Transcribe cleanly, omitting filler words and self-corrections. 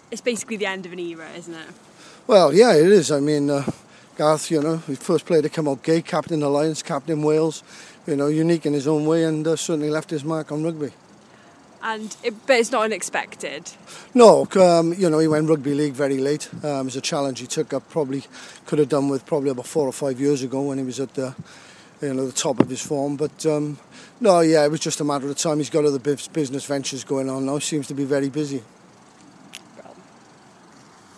it's basically the end of an era, isn't it? Well, yeah, it is. I mean, Garth, he first player to come out gay, captain the Lions, captain Wales, unique in his own way, and certainly left his mark on rugby. But it's not unexpected. No, he went rugby league very late. It was a challenge he took up, probably could have done with probably about 4 or 5 years ago when he was at the top of his form. But it was just a matter of time. He's got other business ventures going on now. Seems to be very busy.